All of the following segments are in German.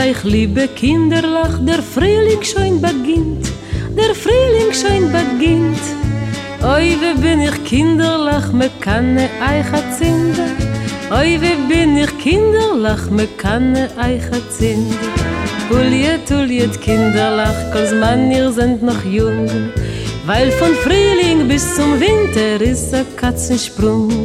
euch, liebe Kinderlach, der Frühling schon beginnt, der Frühling schon beginnt. Oi, wie bin ich Kinderlach, me kann euch erzählen. Oi, wie bin ich Kinderlach, me kann euch erzählen. Huljet, Kinderlach, als Mann, ihr seid noch jung, weil von Frühling bis zum Winter ist ein Katzensprung.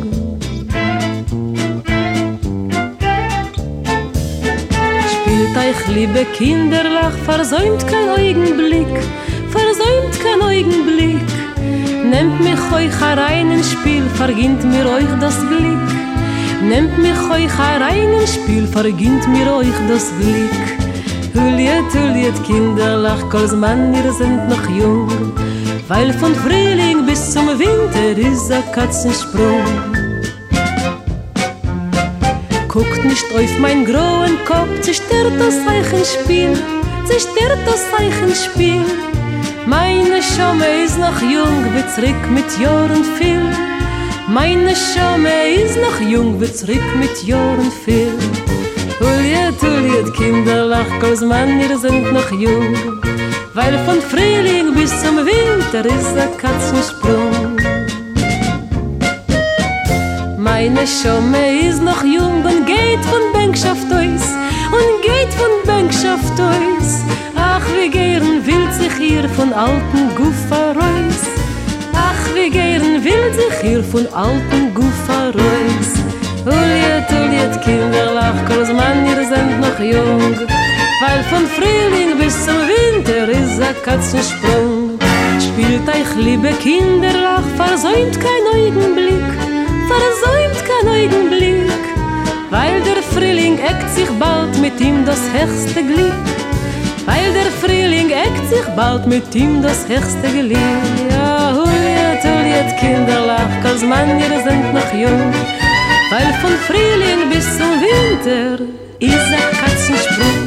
Spielt euch, liebe Kinderlach, versäumt kein Augenblick, versäumt kein Augenblick. Nehmt mich euch herein ins Spiel, verginnt mir euch das Glück. Nehmt mich euch herein ins Spiel, verginnt mir euch das Glück. Huljet, Kinderlach, als Mann, ihr seid noch jung, weil von Frühling bis zum Winter ist ein Katzensprung. Guckt nicht auf mein grauen Kopf, zerstört das Zeichenspiel, zerstört das Zeichenspiel. Meine Schamme ist noch jung, wird zurück mit Jahren viel. Meine Schamme ist noch jung, wird zurück mit Jahren viel. Huljet, Kinderlach, als Mann, ihr seid noch jung, weil von Frühling bis zum Winter ist ein Katzensprung. Meine Schamme ist noch jung und geht von Bänkschaft aus, und geht von Bänkschaft aus. Ach, wie gern will sich hier von alten Guffa raus. Ach, wie gern will sich hier von alten Guffa raus. Huljet, Kinderlach, als Mann, ihr seid noch jung, weil von Frühling bis zum Winter ist ein Katzensprung. Spielt euch, liebe Kinderlach, versäumt kein Augenblick, versäumt kein Augenblick, weil der Frühling eckt sich bald mit ihm das höchste Glück. Weil der Frühling eckt sich bald mit ihm das höchste Glück. Ja, huljet, Kinderlach, als Mann, ihr seid noch jung, weil von Frühling bis zum Winter ist ein Katzensprung.